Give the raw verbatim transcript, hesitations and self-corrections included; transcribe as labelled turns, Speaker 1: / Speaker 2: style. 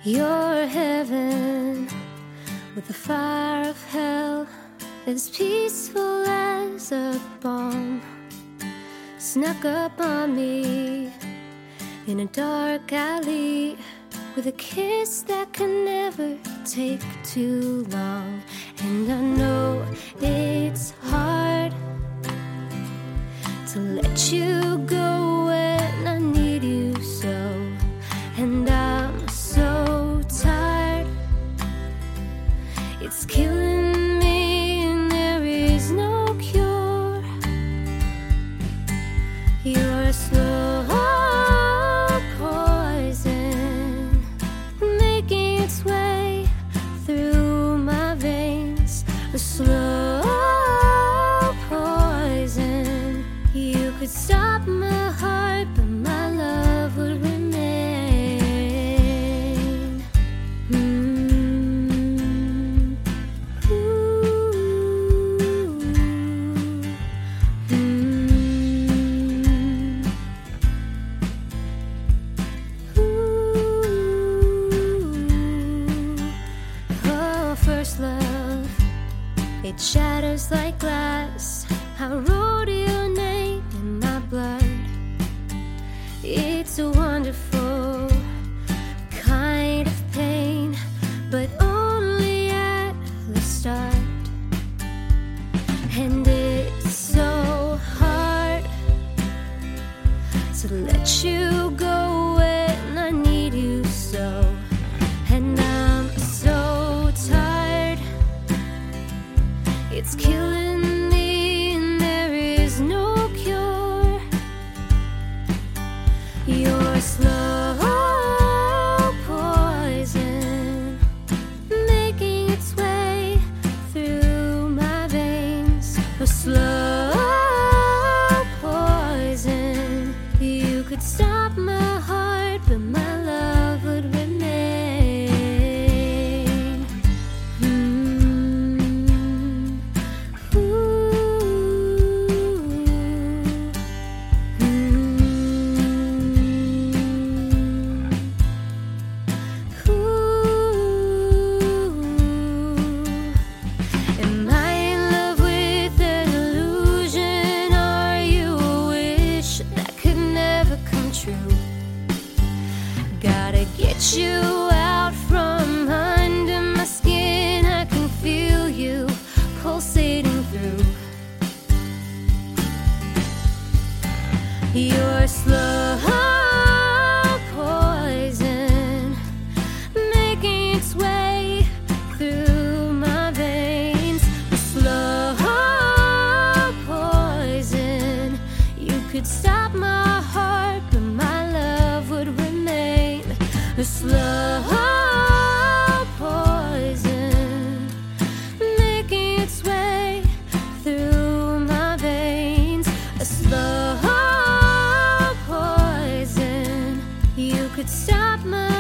Speaker 1: You're heaven with the fire of hell, as peaceful as a bomb. Snuck up on me in a dark alley with a kiss that can never take too long. And I know it's hard to let you go when I need you so. And I'm so tired, it's killing me and there is no cure. You're a slow poison making its way through my veins. A slow poison. You could stop my heart, but my love would remain. Mm. Ooh. Mm. Ooh. Oh, first love, it shatters like glass. I wrote your name in my blood. It's a wonderful kind of pain, but only at the start. And it's so hard to let you go when I need you so. And I'm so tired, it's killing me and there is no cure. You're slow poison making its way through my veins. A slow poison. You could stop my heart, but my love would remain. Mm. Ooh. Mm. Ooh. Am I in love with an illusion? Are you a wish that could never come true? Gotta get you out from under my skin. I can feel you pulsating through. You're slow poison making its way through my veins. A slow poison. You could stop my heart, but my love would remain. A slow poison making its way through my veins. A slow poison. You could stop my